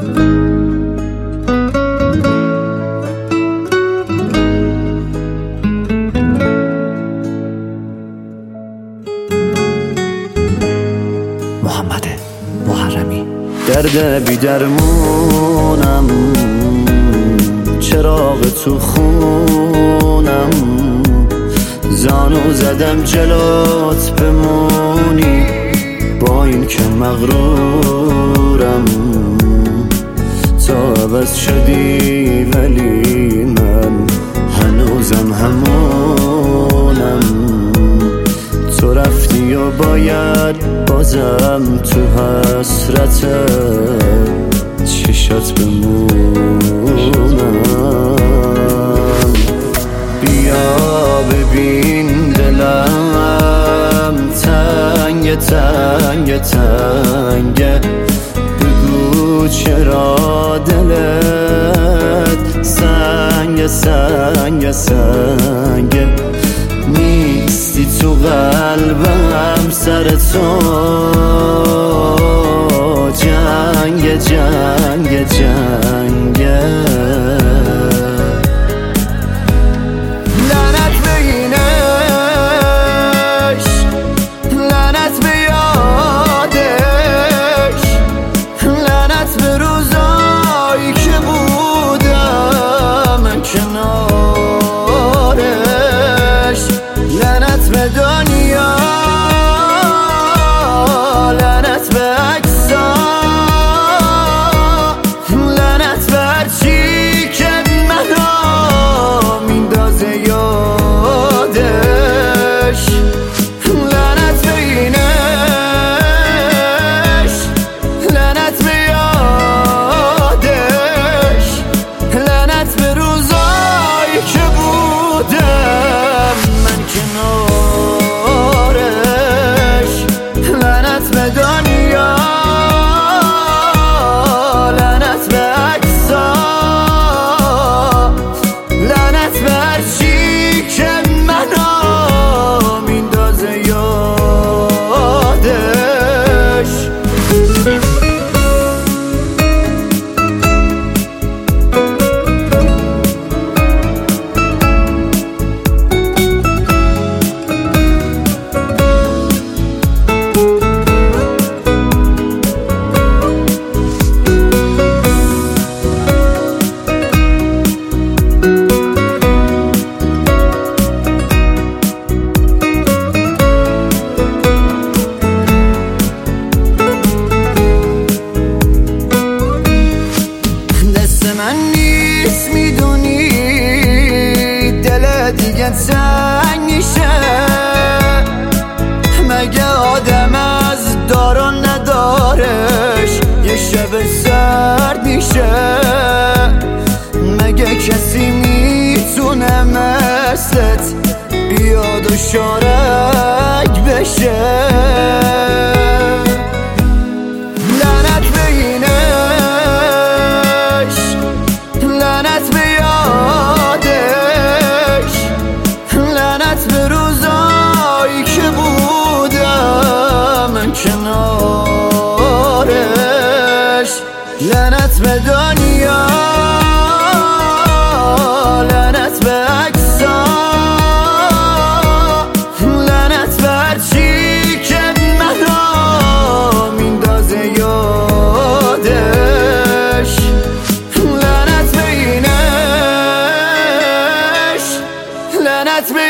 محمد محرمی. درد بی درمونم، چراغ تو خونم، زانو زدم جلوت بمونی، با این که مغرورم. تو عوض شدی ولی من هنوزم همونم. تو رفتی و باید بازم تو حسرت چشات بمونم. بیا ببین دلم تنگ تنگ تنگه، بگو چرا دلت سنگ سنگ سنگه. نیستی تو قلبم، سر تو جنگ جنگ جنگه. لعنت به اینش، لعنت به یادش، لعنت به روزایی که بودم کنارش، لعنت به دنیا، لعنت به عکسا، لعنت به هرچی که منو میندازه یادش. لعنت به اینش، لعنت به یادش، لعنت به روزایی که بودم من کنارش، لعنت به دنیا، لعنت به عکسا، لعنت به هرچی که منو میندازه یادش. من نیست میدونی دل دیگه تنگ میشه، مگه آدم از دار و ندارش یه شب سرد میشه؟ مگه کسی میتونه مثلت بیاد و شارک بشه؟ لعنت به اینش، لعنت به یادش، لعنت به روزایی که بودم کنارش، لعنت به دنیا، لعنت به عکسا، لعنت به هرچی که منو میندازه یادش. لعنت به اینش، لعنت به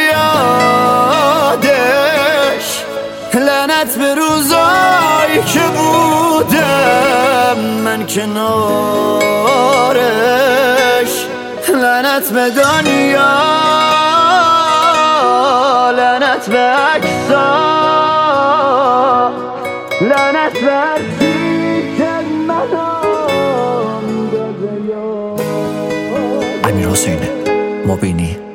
یادش، لعنت به روزایی که بودم من کنارش، لعنت به دنیا، لعنت به عکسا، لعنت به هرچی که منو میندازه یادش. امیر حسین مبینی.